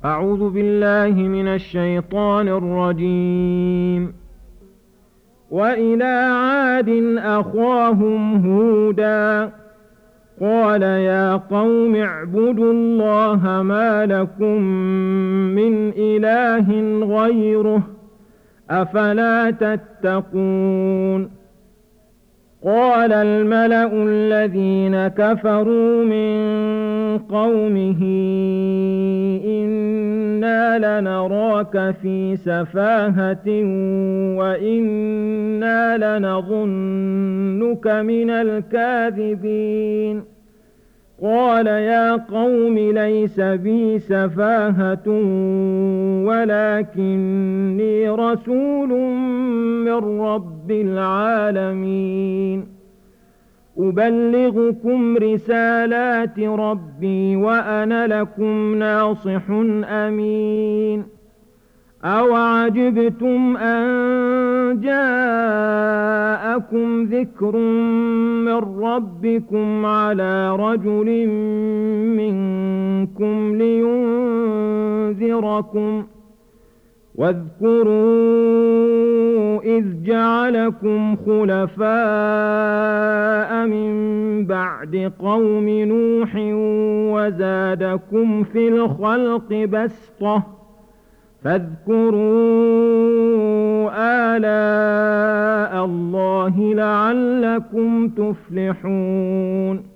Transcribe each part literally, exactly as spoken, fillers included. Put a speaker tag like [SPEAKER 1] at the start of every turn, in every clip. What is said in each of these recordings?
[SPEAKER 1] أعوذ بالله من الشيطان الرجيم. وإلى عاد أخاهم هودا قال يا قوم اعبدوا الله ما لكم من إله غيره أفلا تتقون. قال الملأ الذين كفروا من قومه إنا لنراك في سفاهة وإنا لنظنك من الكاذبين. قال يا قوم ليس بي سفاهة ولكني رسول من رب العالمين أبلغكم رسالات ربي وأنا لكم ناصح أمين. أوعجبتم أن جاءكم ذكر من ربكم على رجل منكم لينذركم واذكروا إذ جعلكم خلفاء من بعد قوم نوح وزادكم في الخلق بسطة فاذكروا آلاء الله لعلكم تفلحون.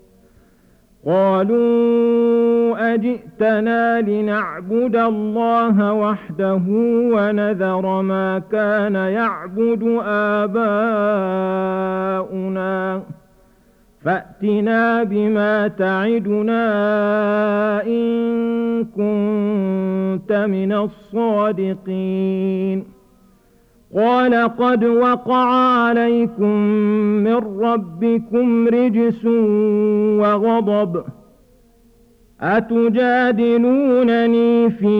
[SPEAKER 1] قالوا أجئتنا لنعبد الله وحده ونذر ما كان يعبد آباؤنا فأتنا بما تعدنا إن كنت من الصادقين. قال قد وقع عليكم من ربكم رجس وغضب أتجادلونني في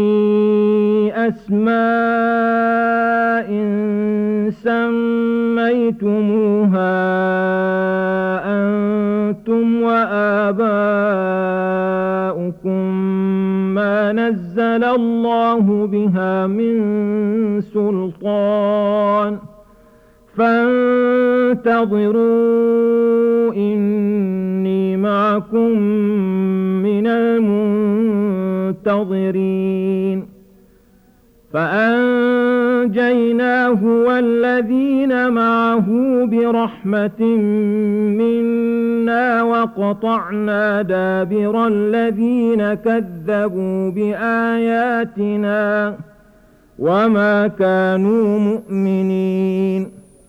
[SPEAKER 1] أسماء سميتموها أنتم وآباؤكم ما نزل الله بها من سلطان فانتظروا إني معكم من المنتظرين. فأنجيناه والذين معه برحمة منا وقطعنا دابر الذين كذبوا بآياتنا وما كانوا مؤمنين.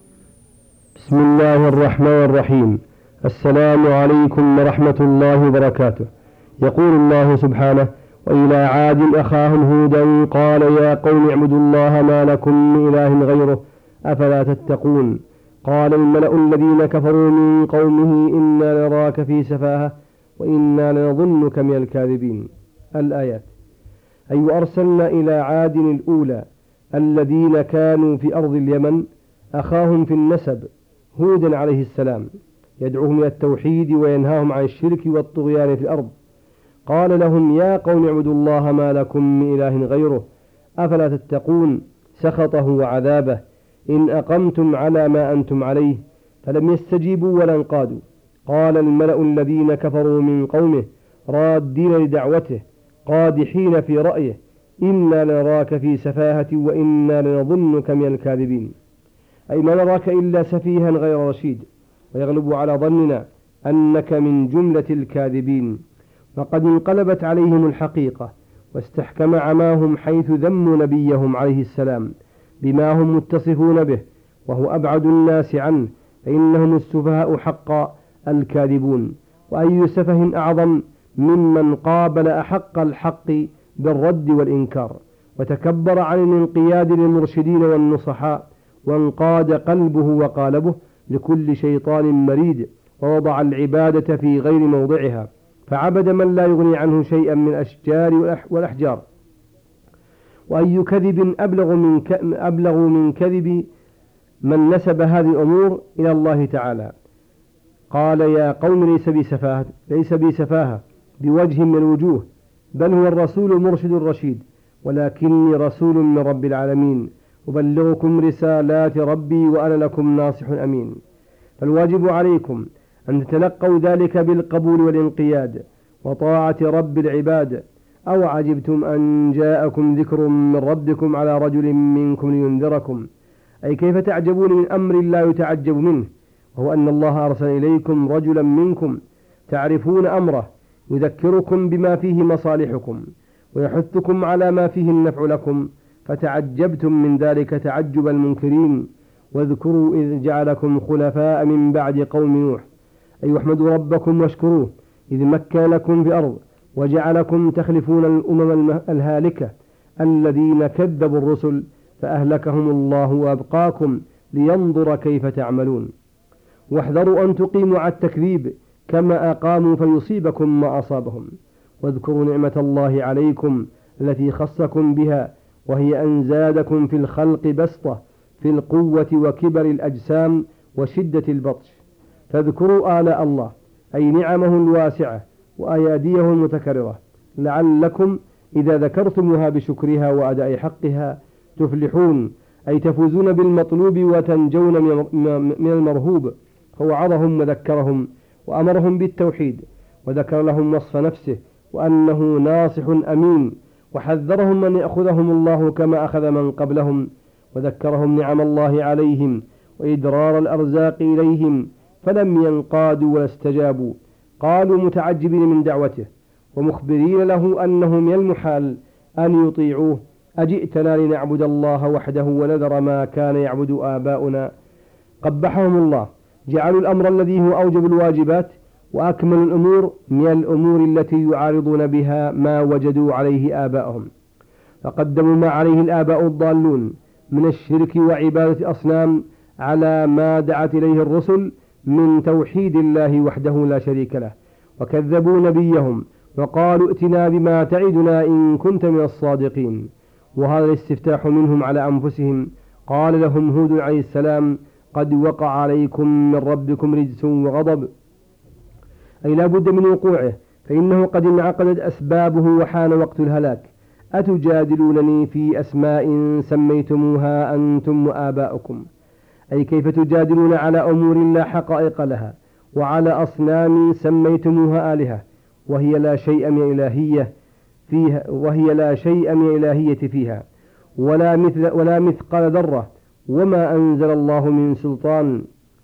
[SPEAKER 2] بسم الله الرحمن الرحيم. السلام عليكم ورحمة الله وبركاته. يقول الله سبحانه: وإلى عاد أخاهم هودا قال يا قوم اعبدوا الله ما لكم من إله غيره أفلا تتقون. قال الملأ الذين كفروا من قومه إنا نراك في سفاهة وإنا لنظنك من الكاذبين. الآيات. أي أرسلنا إلى عاد الأولى الذين كانوا في أرض اليمن أخاهم في النسب هودا عليه السلام يدعوهم إلى التوحيد وينهاهم عن الشرك والطغيان في الأرض. قال لهم يا قوم اعبدوا الله ما لكم من إله غيره أفلا تتقون سخطه وعذابه إن أقمتم على ما أنتم عليه. فلم يستجيبوا ولا انقادوا. قال الملأ الذين كفروا من قومه رادين لدعوته قادحين في رأيه إنا لنراك في سفاهة وإنا لنظنك من الكاذبين. أي ما نراك إلا سفيها غير رشيد، ويغلب على ظننا أنك من جملة الكاذبين. وقد انقلبت عليهم الحقيقة واستحكم عماهم حيث ذموا نبيهم عليه السلام بما هم متصفون به وهو أبعد الناس عنه، فإنهم السفهاء حقا الكاذبون. وأي سفه أعظم ممن قابل أحق الحق بالرد والإنكار وتكبر عن الانقياد للمرشدين والنصحاء وانقاد قلبه وقالبه لكل شيطان مريد ووضع العبادة في غير موضعها فعبد من لا يغني عنه شيئا من الأشجار والأحجار. وأي كذب أبلغ من, أبلغ من كذب من نسب هذه الأمور إلى الله تعالى. قال يا قوم ليس بي سفاهة, ليس بي سفاهة بوجه من الوجوه، بل هو الرسول المرشد الرشيد، ولكني رسول من رب العالمين أبلغكم رسالات ربي وأنا لكم ناصح أمين. فالواجب عليكم أن تتلقوا ذلك بالقبول والانقياد وطاعة رب العباد. أو عجبتم أن جاءكم ذكر من ربكم على رجل منكم لينذركم، أي كيف تعجبون من أمر لا يتعجب منه، وهو أن الله أرسل إليكم رجلا منكم تعرفون أمره يذكركم بما فيه مصالحكم ويحثكم على ما فيه النفع لكم، فتعجبتم من ذلك تعجب المنكرين. واذكروا إذ جعلكم خلفاء من بعد قوم نوح، أي احمدوا ربكم واشكروه إذ مكن لكم في الأرض وجعلكم تخلفون الأمم الهالكة الذين كذبوا الرسل فأهلكهم الله وأبقاكم لينظر كيف تعملون. واحذروا أن تقيموا على التكذيب كما أقاموا فيصيبكم ما أصابهم. واذكروا نعمة الله عليكم التي خصكم بها، وهي أن زادكم في الخلق بسطة في القوة وكبر الأجسام وشدة البطش. فاذكروا آلاء الله أي نعمه الواسعة وأياديه المتكررة، لعلكم إذا ذكرتموها بشكرها وأداء حقها تفلحون، أي تفوزون بالمطلوب وتنجون من المرهوب. فوعظهم وذكرهم وأمرهم بالتوحيد، وذكر لهم وصف نفسه وأنه ناصح أمين، وحذرهم من يأخذهم الله كما أخذ من قبلهم، وذكرهم نعم الله عليهم وإدرار الأرزاق إليهم فلم ينقادوا ولا استجابوا، قالوا متعجبين من دعوته ومخبرين له أنه من المحال أن يطيعوه: أجئتنا لنعبد الله وحده ونذر ما كان يعبد آباؤنا. قبحهم الله، جعلوا الأمر الذي هو أوجب الواجبات وأكمل الأمور من الأمور التي يعارضون بها ما وجدوا عليه آباءهم، فقدموا ما عليه الآباء الضالون من الشرك وعبادة أصنام على ما دعت إليه الرسل من توحيد الله وحده لا شريك له، وكذبوا نبيهم وقالوا ائتنا بما تعدنا إن كنت من الصادقين. وهذا الاستفتاح منهم على أنفسهم. قال لهم هود عليه السلام: قد وقع عليكم من ربكم رجس وغضب، أي لا بد من وقوعه، فإنه قد انعقدت أسبابه وحان وقت الهلاك. أتجادلونني في أسماء سميتموها أنتم وآباؤكم، أي كيف تجادلون على أمور لا حقائق لها، وعلى أصنام سميتموها آلهة وهي لا شيء من إلهية فيها وهي لا شيء من إلهية فيها ولا مثل ولا مثقال ذرة، وما أنزل الله من سلطان،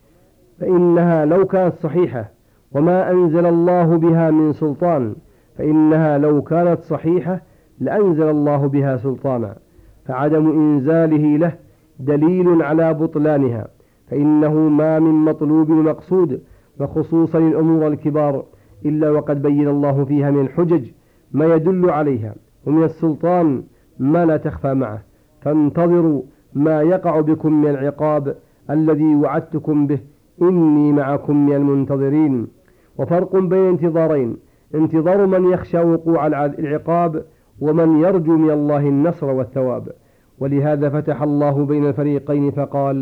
[SPEAKER 2] فإنها لو كانت صحيحة وما أنزل الله بها من سلطان فإنها لو كانت صحيحة لأنزل الله بها سلطانا، فعدم إنزاله له دليل على بطلانها، فإنه ما من مطلوب مقصود، وخصوصا الأمور الكبار، إلا وقد بين الله فيها من الحجج ما يدل عليها، ومن السلطان ما لا تخفى معه. فانتظروا ما يقع بكم من العقاب الذي وعدتكم به، إني معكم من المنتظرين. وفرق بين انتظارين: انتظار من يخشى وقوع العقاب، ومن يرجو من الله النصر والثواب. ولهذا فتح الله بين الفريقين فقال: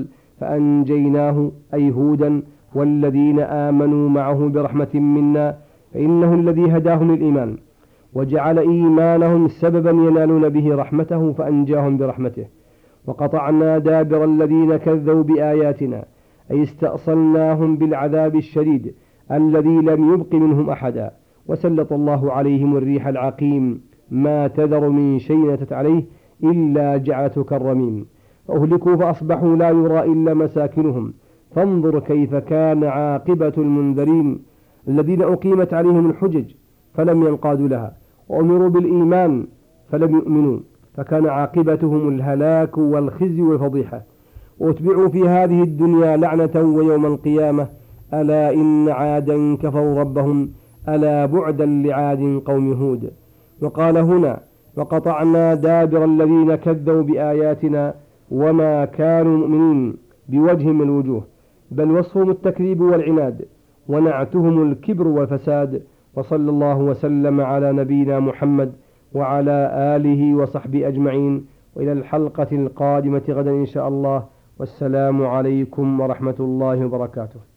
[SPEAKER 2] فأنجيناه أي هودا والذين آمنوا معه برحمة منا، فإنه الذي هداهم للإيمان وجعل إيمانهم سببا ينالون به رحمته فأنجاهم برحمته. وقطعنا دابر الذين كذبوا بآياتنا، أي استأصلناهم بالعذاب الشديد الذي لم يبق منهم أحدا، وسلط الله عليهم الريح العقيم ما تذر من شيء أتت عليه إلا جعلته كالرميم، فأهلكوا فأصبحوا لا يرى إلا مساكنهم. فانظر كيف كان عاقبة المنذرين الذين أقيمت عليهم الحجج فلم ينقادوا لها، وأمروا بالإيمان فلم يؤمنوا، فكان عاقبتهم الهلاك والخزي والفضيحة، واتبعوا في هذه الدنيا لعنة ويوم القيامة. ألا إن عادا كفروا ربهم، ألا بعدا لعاد قوم هود. وقال هنا: وقطعنا دابر الذين كذبوا بآياتنا وما كانوا مؤمنين بوجه من الوجوه، بل وصفهم التكذيب والعناد، ونعتهم الكبر والفساد. وصلى الله وسلم على نبينا محمد وعلى آله وصحبه أجمعين، وإلى الحلقة القادمة غدا إن شاء الله، والسلام عليكم ورحمة الله وبركاته.